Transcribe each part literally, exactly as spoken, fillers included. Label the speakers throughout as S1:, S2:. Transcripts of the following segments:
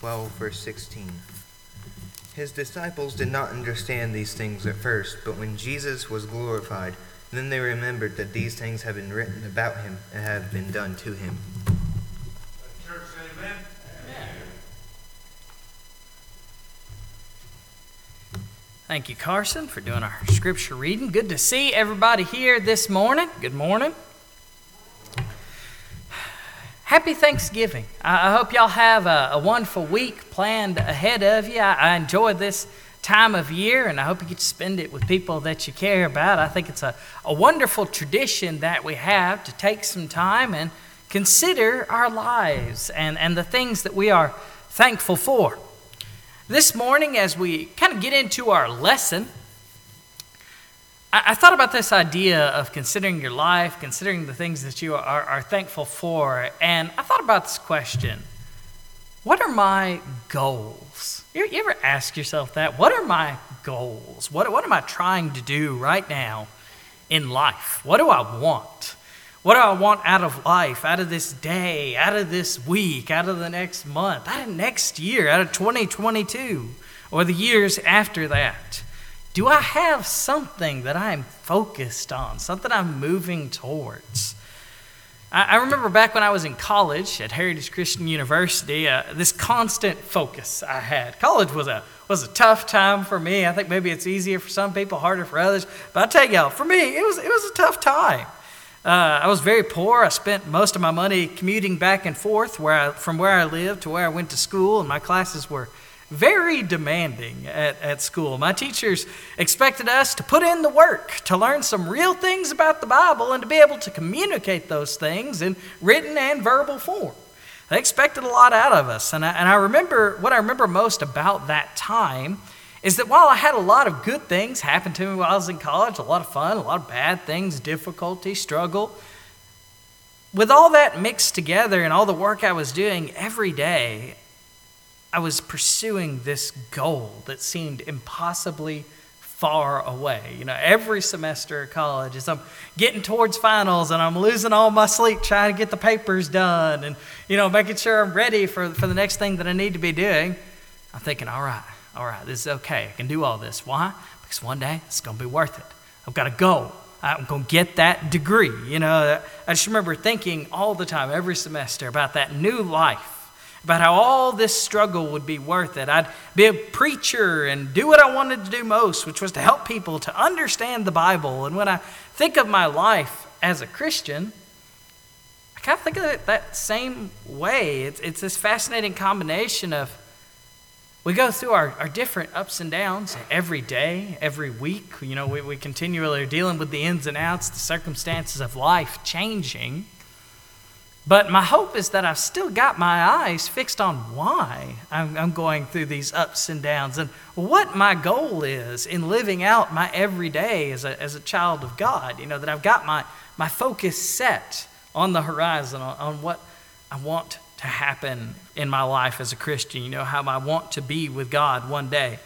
S1: twelve, verse sixteen. His disciples did not understand these things at first, but when Jesus was glorified, then they remembered that these things had been written about him and had been done to him.
S2: Church, amen. Amen.
S3: Thank you, Carson, for doing our scripture reading. Good to see everybody here this morning. Good morning. Happy Thanksgiving. I hope y'all have a, a wonderful week planned ahead of you. I, I enjoy this time of year, and I hope you get to spend it with people that you care about. I think it's a, a wonderful tradition that we have to take some time and consider our lives and, and the things that we are thankful for. This morning, as we kind of get into our lesson, I, I thought about this idea of considering your life, considering the things that you are, are thankful for, and I thought about this question: what are my goals? You, you ever ask yourself that? What are my goals? What, what am I trying to do right now in life? What do I want? What do I want out of life, out of this day, out of this week, out of the next month, out of next year, out of twenty twenty-two, or the years after that? Do I have something that I'm focused on, something I'm moving towards? I remember back when I was in college at Heritage Christian University, uh, this constant focus I had. College was a was a tough time for me. I think maybe it's easier for some people, harder for others. But I tell y'all, for me, it was it was a tough time. Uh, I was very poor. I spent most of my money commuting back and forth where I, from where I lived to where I went to school, and my classes were very demanding at, at school. My teachers expected us to put in the work, to learn some real things about the Bible, and to be able to communicate those things in written and verbal form. They expected a lot out of us. And I, and I remember, what I remember most about that time is that while I had a lot of good things happen to me while I was in college, a lot of fun, a lot of bad things, difficulty, struggle, with all that mixed together and all the work I was doing every day, I was pursuing this goal that seemed impossibly far away. You know, every semester of college, as I'm getting towards finals and I'm losing all my sleep trying to get the papers done and, you know, making sure I'm ready for, for the next thing that I need to be doing, I'm thinking, all right, all right, this is okay. I can do all this. Why? Because one day it's going to be worth it. I've got a goal. I'm going to get that degree. You know, I just remember thinking all the time, every semester, about that new life, about how all this struggle would be worth it. I'd be a preacher and do what I wanted to do most, which was to help people to understand the Bible. And when I think of my life as a Christian, I kind of think of it that same way. It's, it's this fascinating combination of we go through our, our different ups and downs every day, every week. You know, we, we continually are dealing with the ins and outs, the circumstances of life changing. But my hope is that I've still got my eyes fixed on why I'm, I'm going through these ups and downs and what my goal is in living out my everyday as a, as a child of God. You know, that I've got my, my focus set on the horizon, on, on what I want to happen in my life as a Christian. You know, how I want to be with God one day.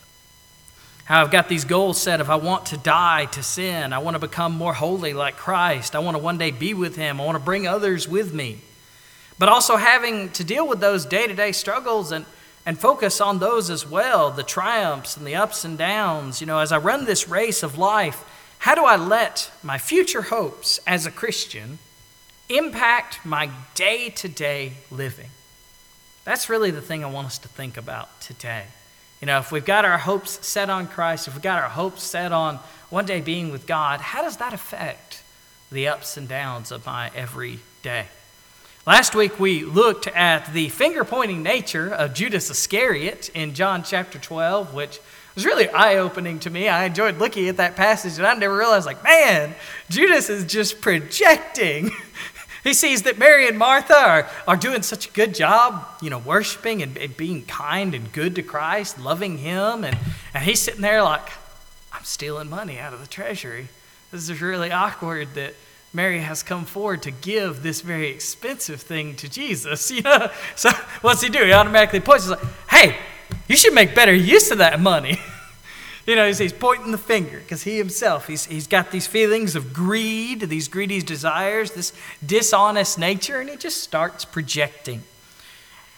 S3: How I've got these goals set of I want to die to sin. I want to become more holy like Christ. I want to one day be with him. I want to bring others with me. But also having to deal with those day-to-day struggles and, and focus on those as well, the triumphs and the ups and downs. You know, as I run this race of life, how do I let my future hopes as a Christian impact my day-to-day living? That's really the thing I want us to think about today. You know, if we've got our hopes set on Christ, if we've got our hopes set on one day being with God, how does that affect the ups and downs of my every day? Last week we looked at the finger-pointing nature of Judas Iscariot in John chapter twelve, which was really eye-opening to me. I enjoyed looking at that passage, and I never realized, like, man, Judas is just projecting. He sees that Mary and Martha are, are doing such a good job, you know, worshiping and, and being kind and good to Christ, loving him. And, and he's sitting there like, I'm stealing money out of the treasury. This is really awkward that Mary has come forward to give this very expensive thing to Jesus. You know? So what's he do? He automatically points. He's like, hey, you should make better use of that money. You know, he's, he's pointing the finger because he himself, he's he's got these feelings of greed, these greedy desires, this dishonest nature, and he just starts projecting.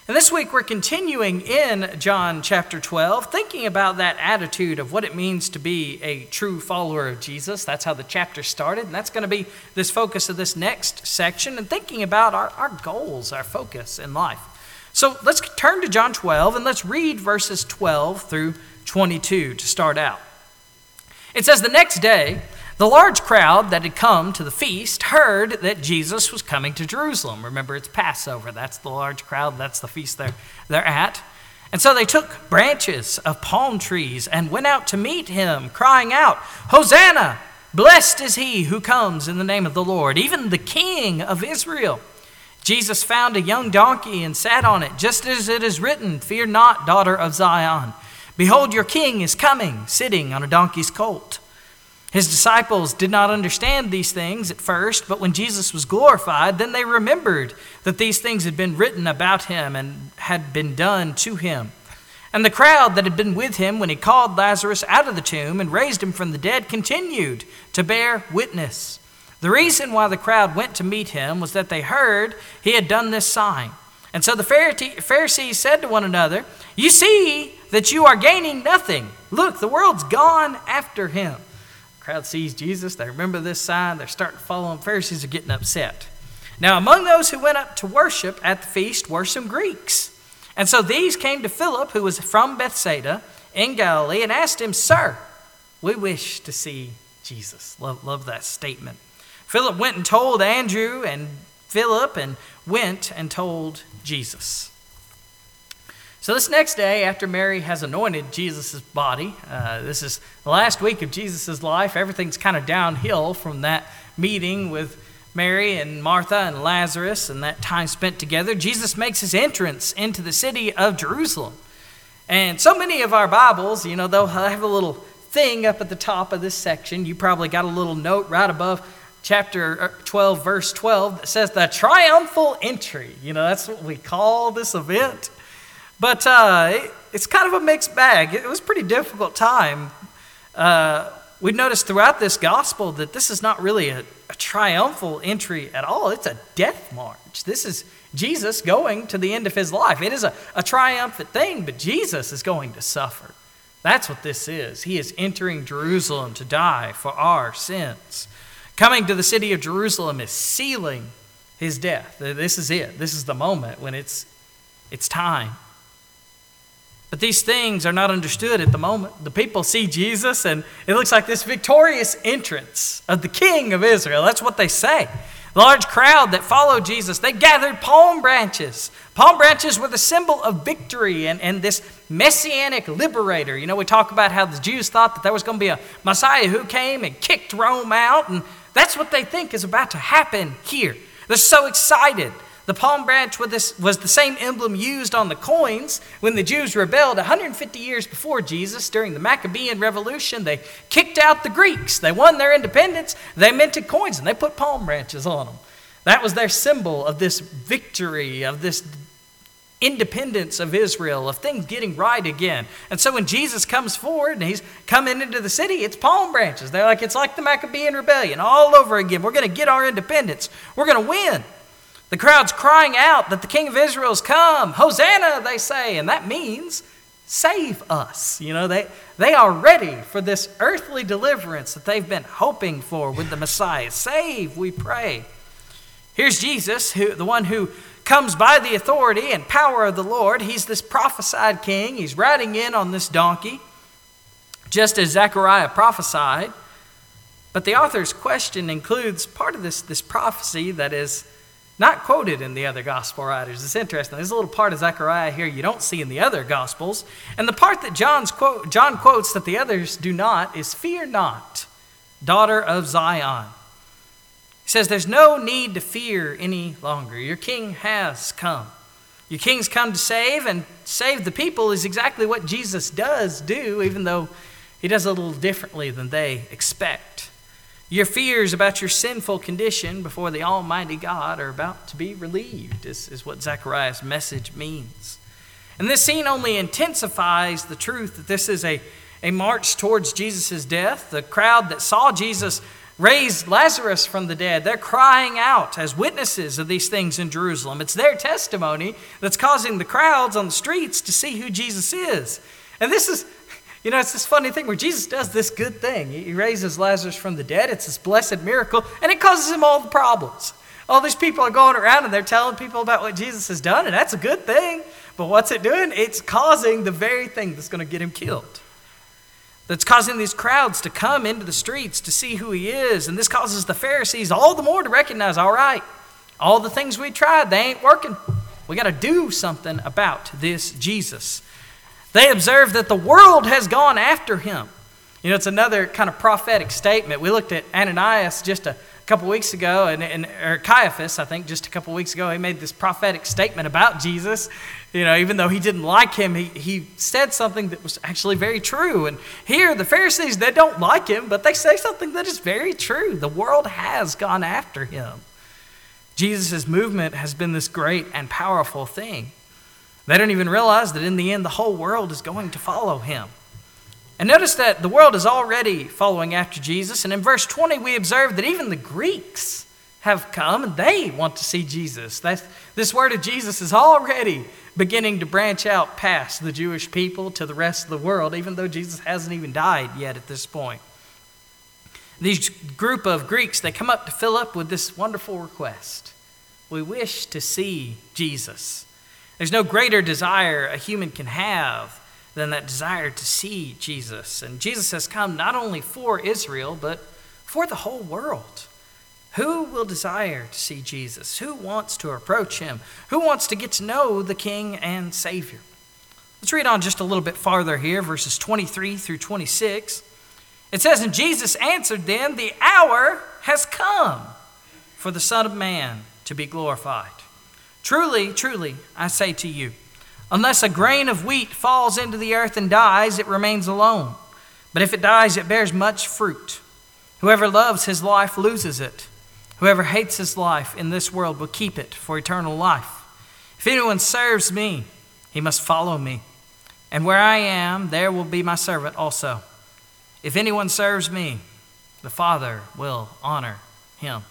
S3: And this week we're continuing in John chapter twelve, thinking about that attitude of what it means to be a true follower of Jesus. That's how the chapter started, and that's going to be this focus of this next section, and thinking about our, our goals, our focus in life. So let's turn to John twelve, and let's read verses twelve through twenty-two to start out. It says, "The next day, the large crowd that had come to the feast heard that Jesus was coming to Jerusalem." Remember, it's Passover. That's the large crowd. That's the feast they're, they're at. "And so they took branches of palm trees and went out to meet him, crying out, 'Hosanna! Blessed is he who comes in the name of the Lord, even the King of Israel.' Jesus found a young donkey and sat on it, just as it is written, 'Fear not, daughter of Zion. Behold, your king is coming, sitting on a donkey's colt.' His disciples did not understand these things at first, but when Jesus was glorified, then they remembered that these things had been written about him and had been done to him. And the crowd that had been with him when he called Lazarus out of the tomb and raised him from the dead continued to bear witness. The reason why the crowd went to meet him was that they heard he had done this sign. And so the Pharisees said to one another, 'You see that you are gaining nothing. Look, the world's gone after him.'" Crowd sees Jesus, they remember this sign, they're starting to follow him. Pharisees are getting upset. Now, among those who went up to worship at the feast were some Greeks. And so these came to Philip, who was from Bethsaida in Galilee, and asked him, "Sir, we wish to see Jesus." Love, love that statement. Philip went and told Andrew, and Philip and went and told Jesus. So this next day, after Mary has anointed Jesus' body, uh, this is the last week of Jesus' life. Everything's kind of downhill from that meeting with Mary and Martha and Lazarus and that time spent together. Jesus makes his entrance into the city of Jerusalem. And so many of our Bibles, you know, they'll have a little thing up at the top of this section. You probably got a little note right above chapter twelve, verse twelve, that says the triumphal entry. You know, that's what we call this event. But uh, it, it's kind of a mixed bag. It was a pretty difficult time. Uh, we've noticed throughout this gospel that this is not really a, a triumphal entry at all. It's a death march. This is Jesus going to the end of his life. It is a, a triumphant thing, but Jesus is going to suffer. That's what this is. He is entering Jerusalem to die for our sins. Coming to the city of Jerusalem is sealing his death. This is it. This is the moment when it's it's time. But these things are not understood at the moment. The people see Jesus, and it looks like this victorious entrance of the King of Israel. That's what they say. The large crowd that followed Jesus, they gathered palm branches. Palm branches were the symbol of victory and, and this messianic liberator. You know, we talk about how the Jews thought that there was going to be a Messiah who came and kicked Rome out, and that's what they think is about to happen here. They're so excited. The palm branch was the same emblem used on the coins when the Jews rebelled one hundred fifty years before Jesus during the Maccabean Revolution. They kicked out the Greeks. They won their independence. They minted coins and they put palm branches on them. That was their symbol of this victory, of this independence of Israel, of things getting right again. And so when Jesus comes forward and he's coming into the city, it's palm branches. They're like, it's like the Maccabean Rebellion all over again. We're going to get our independence. We're going to win. The crowd's crying out that the King of Israel's come. Hosanna, they say. And that means save us. You know, they, they are ready for this earthly deliverance that they've been hoping for with the Messiah. Save, we pray. Here's Jesus, who, the one who comes by the authority and power of the Lord. He's this prophesied king. He's riding in on this donkey, just as Zechariah prophesied. But the author's question includes part of this, this prophecy that is not quoted in the other gospel writers. It's interesting. There's a little part of Zechariah here you don't see in the other gospels. And the part that John's quote, John quotes that the others do not is, "Fear not, daughter of Zion." He says there's no need to fear any longer. Your king has come. Your king's come to save, and save the people is exactly what Jesus does do, even though he does it a little differently than they expect. Your fears about your sinful condition before the Almighty God are about to be relieved, is, is what Zechariah's message means. And this scene only intensifies the truth that this is a, a march towards Jesus' death. The crowd that saw Jesus raised Lazarus from the dead. They're crying out as witnesses of these things in Jerusalem. It's their testimony that's causing the crowds on the streets to see who Jesus is. And this is, you know, it's this funny thing where Jesus does this good thing. He raises Lazarus from the dead. It's this blessed miracle, and it causes him all the problems. All these people are going around and they're telling people about what Jesus has done, and that's a good thing. But what's it doing? It's causing the very thing that's going to get him killed. That's causing these crowds to come into the streets to see who he is. And this causes the Pharisees all the more to recognize, all right, all the things we tried, they ain't working. We got to do something about this Jesus. They observe that the world has gone after him. You know, it's another kind of prophetic statement. We looked at Ananias just a couple weeks ago, and, and or Caiaphas, I think, just a couple weeks ago. He made this prophetic statement about Jesus. You know, even though he didn't like him, he, he said something that was actually very true. And here, the Pharisees, they don't like him, but they say something that is very true. The world has gone after him. Jesus' movement has been this great and powerful thing. They don't even realize that in the end, the whole world is going to follow him. And notice that the world is already following after Jesus. And in verse twenty, we observe that even the Greeks have come and they want to see Jesus. That's, this word of Jesus is already beginning to branch out past the Jewish people to the rest of the world, even though Jesus hasn't even died yet at this point. These group of Greeks, they come up to Philip with this wonderful request. We wish to see Jesus. There's no greater desire a human can have than that desire to see Jesus. And Jesus has come not only for Israel, but for the whole world. Who will desire to see Jesus? Who wants to approach him? Who wants to get to know the King and Savior? Let's read on just a little bit farther here, verses twenty-three through twenty-six. It says, "And Jesus answered them, the hour has come for the Son of Man to be glorified. Truly, truly, I say to you, unless a grain of wheat falls into the earth and dies, it remains alone. But if it dies, it bears much fruit. Whoever loves his life loses it. Whoever hates his life in this world will keep it for eternal life. If anyone serves me, he must follow me. And where I am, there will be my servant also. If anyone serves me, the Father will honor him."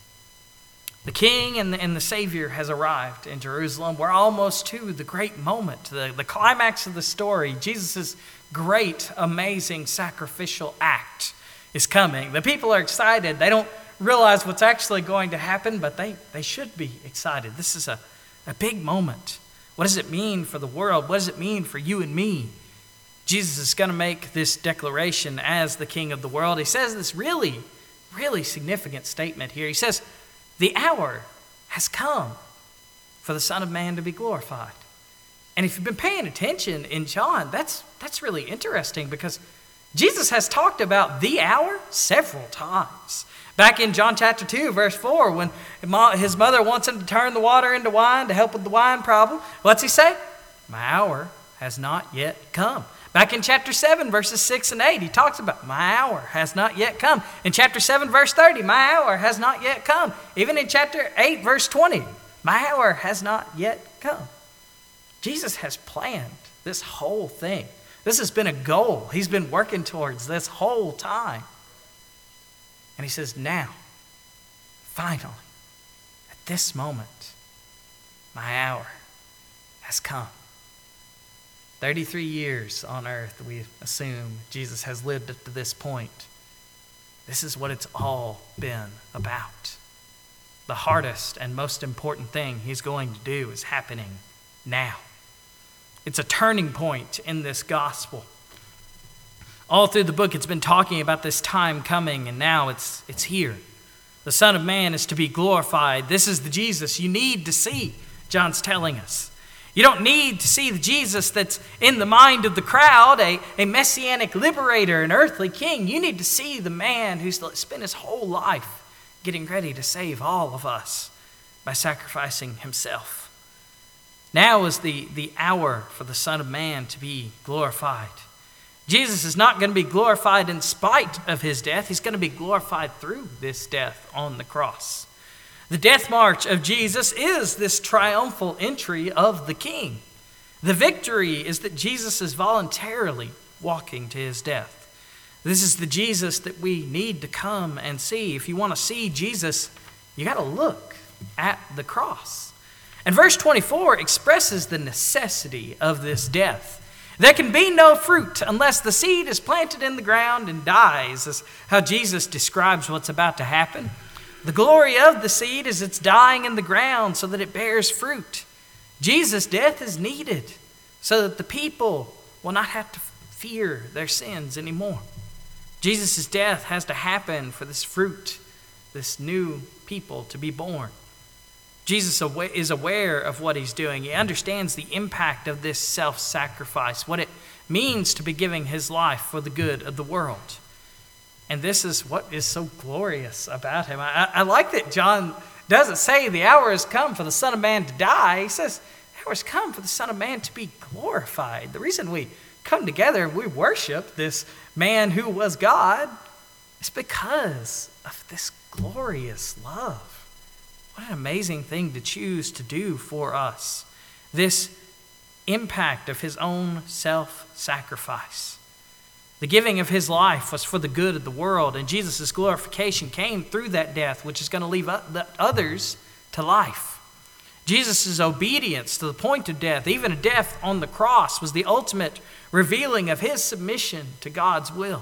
S3: The King and the, and the Savior has arrived in Jerusalem. We're almost to the great moment, the, the climax of the story. Jesus' great, amazing sacrificial act is coming. The people are excited. They don't realize what's actually going to happen, but they, they should be excited. This is a, a big moment. What does it mean for the world? What does it mean for you and me? Jesus is going to make this declaration as the King of the world. He says this really, really significant statement here. He says, the hour has come for the Son of Man to be glorified. And if you've been paying attention in John, that's, that's really interesting because Jesus has talked about the hour several times. Back in John chapter two, verse four, when his mother wants him to turn the water into wine to help with the wine problem, what's he say? My hour has not yet come. Back in chapter seven, verses six and eight, he talks about my hour has not yet come. In chapter seven, verse thirty, my hour has not yet come. Even in chapter eight, verse twenty, my hour has not yet come. Jesus has planned this whole thing. This has been a goal he's been working towards this whole time. And he says, now, finally, at this moment, my hour has come. thirty-three years on earth, we assume Jesus has lived up to this point. This is what it's all been about. The hardest and most important thing he's going to do is happening now. It's a turning point in this gospel. All through the book, it's been talking about this time coming, and now it's it's here. The Son of Man is to be glorified. This is the Jesus you need to see, John's telling us. You don't need to see the Jesus that's in the mind of the crowd, a, a messianic liberator, an earthly king. You need to see the man who's spent his whole life getting ready to save all of us by sacrificing himself. Now is the, the hour for the Son of Man to be glorified. Jesus is not going to be glorified in spite of his death. He's going to be glorified through this death on the cross. The death march of Jesus is this triumphal entry of the King. The victory is that Jesus is voluntarily walking to his death. This is the Jesus that we need to come and see. If you want to see Jesus, you got to look at the cross. And verse twenty-four expresses the necessity of this death. There can be no fruit unless the seed is planted in the ground and dies, is how Jesus describes what's about to happen. The glory of the seed is its dying in the ground so that it bears fruit. Jesus' death is needed so that the people will not have to fear their sins anymore. Jesus' death has to happen for this fruit, this new people to be born. Jesus is aware of what he's doing. He understands the impact of this self-sacrifice, what it means to be giving his life for the good of the world. And this is what is so glorious about him. I, I like that John doesn't say the hour has come for the Son of Man to die. He says the hour has come for the Son of Man to be glorified. The reason we come together and we worship this man who was God is because of this glorious love. What an amazing thing to choose to do for us. This impact of his own self-sacrifice. The giving of his life was for the good of the world, and Jesus' glorification came through that death, which is going to leave others to life. Jesus' obedience to the point of death, even a death on the cross, was the ultimate revealing of his submission to God's will.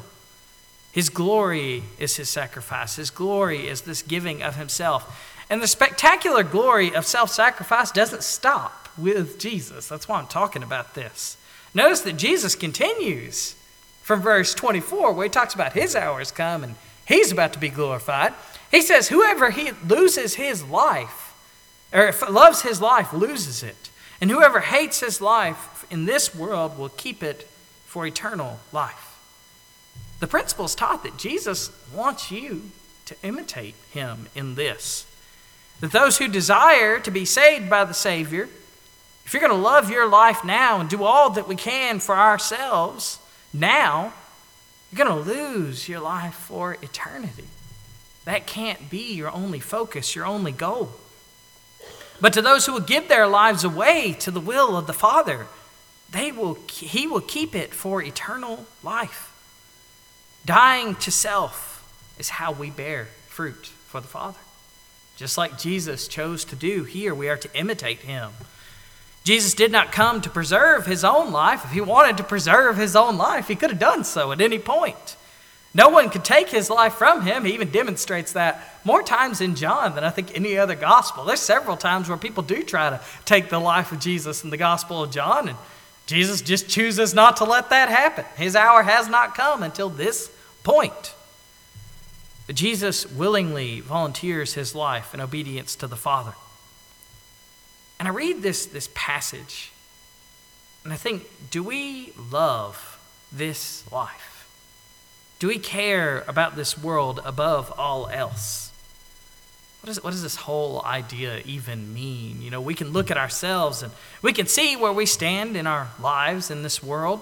S3: His glory is his sacrifice. His glory is this giving of himself. And the spectacular glory of self-sacrifice doesn't stop with Jesus. That's why I'm talking about this. Notice that Jesus continues from verse twenty-four, where he talks about his hour has come and he's about to be glorified. He says, whoever he loses his life, or if loves his life, loses it. And whoever hates his life in this world will keep it for eternal life. The principle is taught that Jesus wants you to imitate him in this. That those who desire to be saved by the Savior, if you're going to love your life now and do all that we can for ourselves now, you're going to lose your life for eternity. That can't be your only focus, your only goal. But to those who will give their lives away to the will of the Father, they will, he will keep it for eternal life. Dying to self is how we bear fruit for the Father. Just like Jesus chose to do here, we are to imitate him. Jesus did not come to preserve his own life. If he wanted to preserve his own life, he could have done so at any point. No one could take his life from him. He even demonstrates that more times in John than I think any other gospel. There's several times where people do try to take the life of Jesus in the Gospel of John, and Jesus just chooses not to let that happen. His hour has not come until this point. But Jesus willingly volunteers his life in obedience to the Father. And I read this, this passage, and I think, do we love this life? Do we care about this world above all else? What, is, what does this whole idea even mean? You know, we can look at ourselves and we can see where we stand in our lives in this world.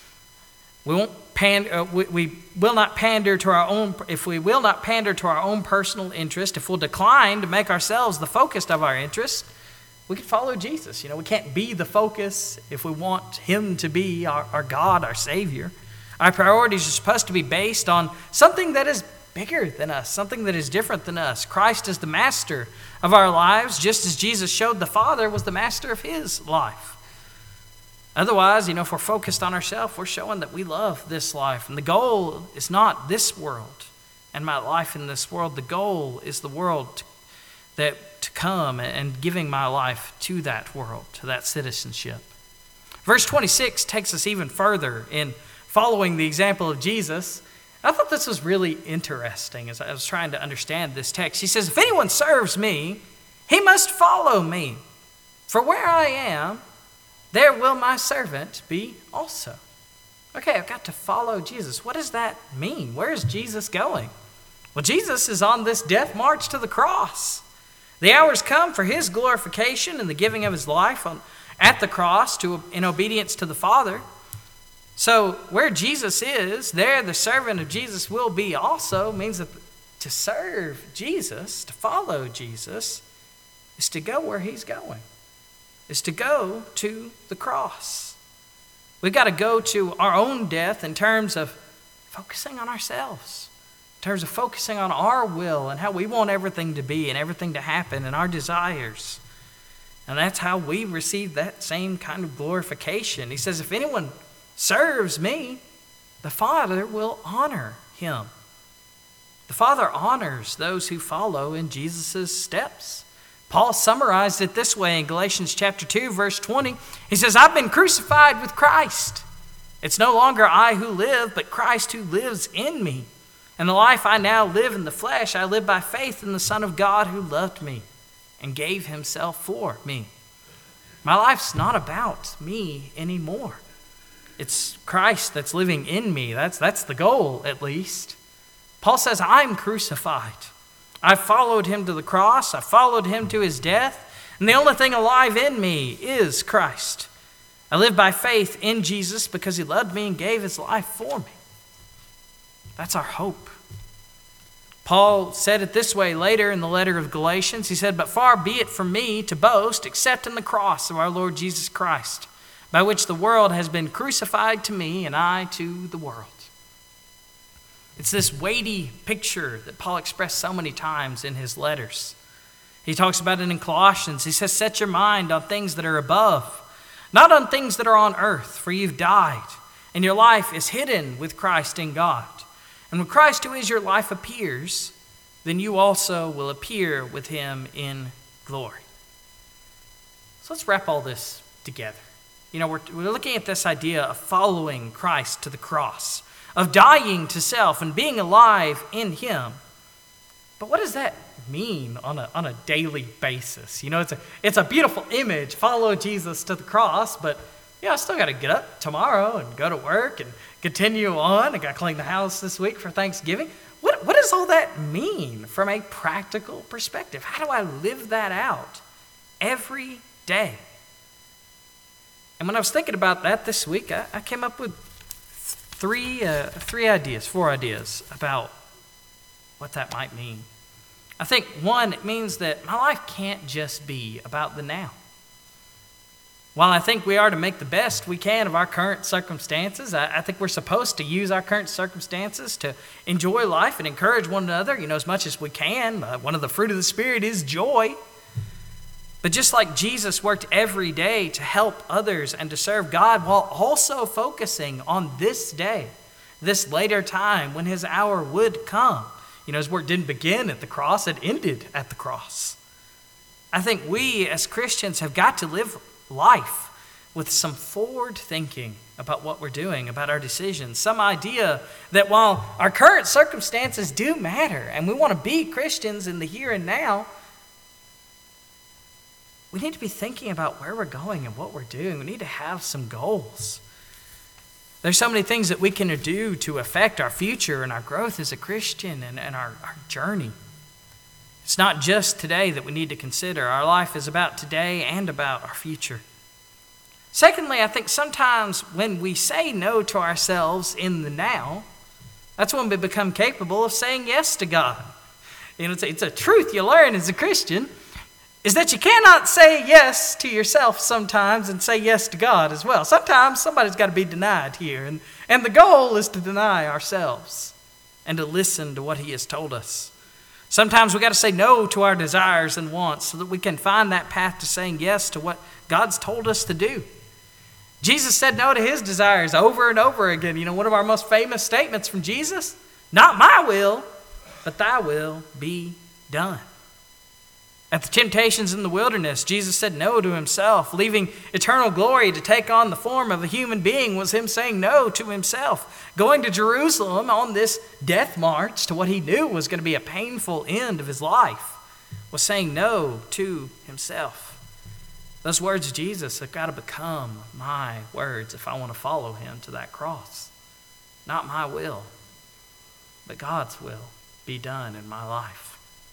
S3: We won't pander, uh, we, we will not pander to our own, if we will not pander to our own personal interest, if we'll decline to make ourselves the focus of our interest, we can follow Jesus. You know, we can't be the focus if we want him to be our, our God, our Savior. Our priorities are supposed to be based on something that is bigger than us, something that is different than us. Christ is the master of our lives, just as Jesus showed the Father was the master of his life. Otherwise, you know, if we're focused on ourselves, we're showing that we love this life. And the goal is not this world and my life in this world. The goal is the world to, that to come and giving my life to that world, to that citizenship. Verse twenty-six takes us even further in following the example of Jesus. I thought this was really interesting as I was trying to understand this text. He says, if anyone serves me, he must follow me. For where I am, there will my servant be also. Okay, I've got to follow Jesus. What does that mean? Where is Jesus going? Well, Jesus is on this death march to the cross. The hour's come for his glorification and the giving of his life on, at the cross to, in obedience to the Father. So where Jesus is, there the servant of Jesus will be also. Means that to serve Jesus, to follow Jesus, is to go where he's going. Is to go to the cross. We've got to go to our own death in terms of focusing on ourselves, in terms of focusing on our will and how we want everything to be and everything to happen and our desires. And that's how we receive that same kind of glorification. He says, if anyone serves me, the Father will honor him. The Father honors those who follow in Jesus' steps. Paul summarized it this way in Galatians chapter two, verse twenty. He says, I've been crucified with Christ. It's no longer I who live, but Christ who lives in me. And the life I now live in the flesh, I live by faith in the Son of God who loved me and gave himself for me. My life's not about me anymore. It's Christ that's living in me. That's, that's the goal, at least. Paul says, I'm crucified. I followed him to the cross. I followed him to his death. And the only thing alive in me is Christ. I live by faith in Jesus because he loved me and gave his life for me. That's our hope. Paul said it this way later in the letter of Galatians. He said, but far be it from me to boast except in the cross of our Lord Jesus Christ, by which the world has been crucified to me and I to the world. It's this weighty picture that Paul expressed so many times in his letters. He talks about it in Colossians. He says, set your mind on things that are above, not on things that are on earth, for you've died, and your life is hidden with Christ in God. And when Christ, who is your life, appears, then you also will appear with him in glory. So let's wrap all this together. You know, we're, we're looking at this idea of following Christ to the cross, of dying to self and being alive in him. But what does that mean on a, on a daily basis? You know, it's a, it's a beautiful image, follow Jesus to the cross, but yeah, I still got to get up tomorrow and go to work and continue on. I got to clean the house this week for Thanksgiving. What, what does all that mean from a practical perspective? How do I live that out every day? And when I was thinking about that this week, I, I came up with three, uh, three ideas, four ideas about what that might mean. I think, one, it means that my life can't just be about the now. While I think we are to make the best we can of our current circumstances, I, I think we're supposed to use our current circumstances to enjoy life and encourage one another, you know, as much as we can. Uh, one of the fruit of the Spirit is joy. But just like Jesus worked every day to help others and to serve God while also focusing on this day, this later time when his hour would come. You know, his work didn't begin at the cross, it ended at the cross. I think we as Christians have got to live life with some forward thinking about what we're doing, about our decisions, some idea that while our current circumstances do matter and we want to be Christians in the here and now, we need to be thinking about where we're going and what we're doing. We need to have some goals. There's so many things that we can do to affect our future and our growth as a Christian and, and our, our journey. It's not just today that we need to consider. Our life is about today and about our future. Secondly, I think sometimes when we say no to ourselves in the now, that's when we become capable of saying yes to God. You know, it's a, it's a truth you learn as a Christian, is that you cannot say yes to yourself sometimes and say yes to God as well. Sometimes somebody's got to be denied here, and, and the goal is to deny ourselves and to listen to what he has told us. Sometimes we got to say no to our desires and wants so that we can find that path to saying yes to what God's told us to do. Jesus said no to his desires over and over again. You know, one of our most famous statements from Jesus, not my will, but thy will be done. At the temptations in the wilderness, Jesus said no to himself. Leaving eternal glory to take on the form of a human being was him saying no to himself. Going to Jerusalem on this death march to what he knew was going to be a painful end of his life was saying no to himself. Those words of Jesus have got to become my words if I want to follow him to that cross. Not my will, but God's will be done in my life.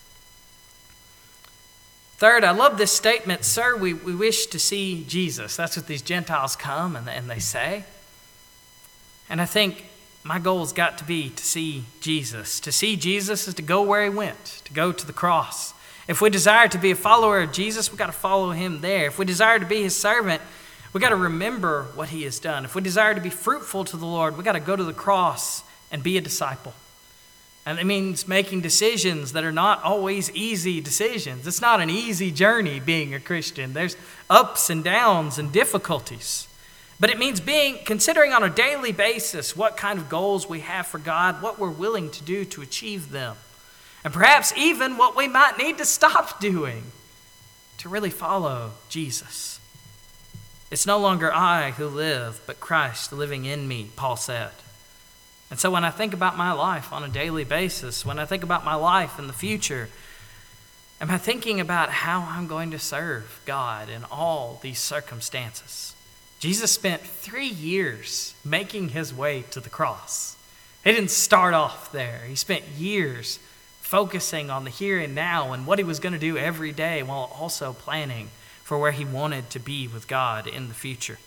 S3: Third, I love this statement, sir, we, we wish to see Jesus. That's what these Gentiles come and, and they say. And I think my goal's got to be to see Jesus. To see Jesus is to go where he went, to go to the cross. If we desire to be a follower of Jesus, we've got to follow him there. If we desire to be his servant, we've got to remember what he has done. If we desire to be fruitful to the Lord, we've got to go to the cross and be a disciple. And it means making decisions that are not always easy decisions. It's not an easy journey being a Christian. There's ups and downs and difficulties. But it means being considering on a daily basis what kind of goals we have for God, what we're willing to do to achieve them, and perhaps even what we might need to stop doing to really follow Jesus. It's no longer I who live, but Christ living in me, Paul said. And so when I think about my life on a daily basis, when I think about my life in the future, am I thinking about how I'm going to serve God in all these circumstances? Jesus spent three years making his way to the cross. He didn't start off there. He spent years focusing on the here and now and what he was going to do every day while also planning for where he wanted to be with God in the future.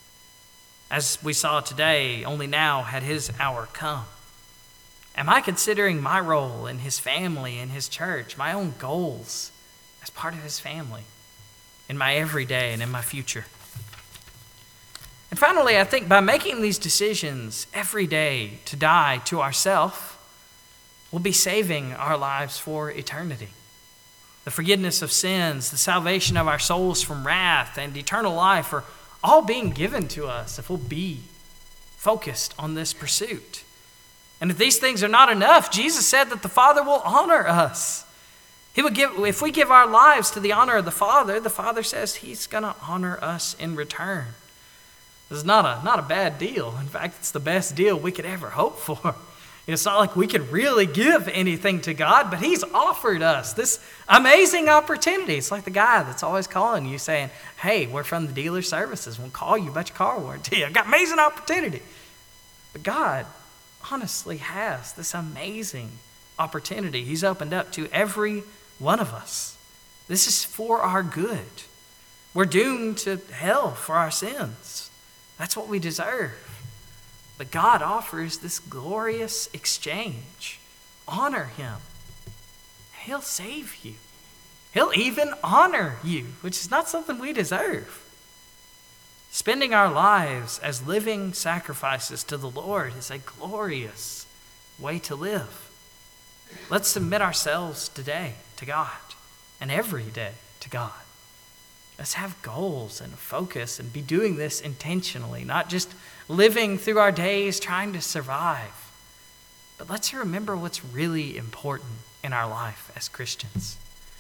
S3: As we saw today, only now had his hour come. Am I considering my role in his family, in his church, my own goals as part of his family, in my everyday and in my future? And finally, I think by making these decisions every day to die to ourselves, we'll be saving our lives for eternity. The forgiveness of sins, the salvation of our souls from wrath, and eternal life are all being given to us if we'll be focused on this pursuit. And if these things are not enough, Jesus said that the Father will honor us. He would give, if we give our lives to the honor of the Father, the Father says he's going to honor us in return. This is not a, not a bad deal. In fact, it's the best deal we could ever hope for. It's not like we could really give anything to God, but he's offered us this amazing opportunity. It's like the guy that's always calling you saying, hey, we're from the dealer services. We'll call you about your car warranty. I've got an amazing opportunity. But God honestly has this amazing opportunity he's opened up to every one of us. This is for our good. We're doomed to hell for our sins. That's what we deserve. But God offers this glorious exchange. Honor him. He'll save you. He'll even honor you, which is not something we deserve. Spending our lives as living sacrifices to the Lord is a glorious way to live. Let's submit ourselves today to God and every day to God. Let's have goals and focus and be doing this intentionally, not just living through our days trying to survive. But let's remember what's really important in our life as Christians.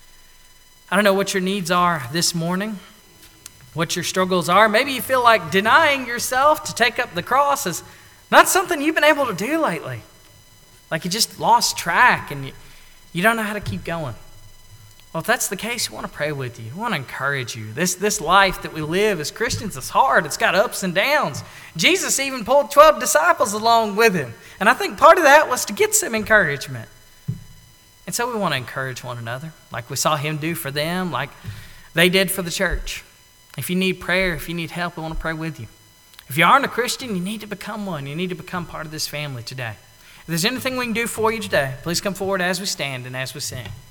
S3: I don't know what your needs are this morning, what your struggles are. Maybe you feel like denying yourself to take up the cross is not something you've been able to do lately. Like you just lost track and you, you don't know how to keep going. Well, if that's the case, we want to pray with you. We want to encourage you. This, this life that we live as Christians is hard. It's got ups and downs. Jesus even pulled twelve disciples along with him. And I think part of that was to get some encouragement. And so we want to encourage one another, like we saw him do for them, like they did for the church. If you need prayer, if you need help, we want to pray with you. If you aren't a Christian, you need to become one. You need to become part of this family today. If there's anything we can do for you today, please come forward as we stand and as we sing.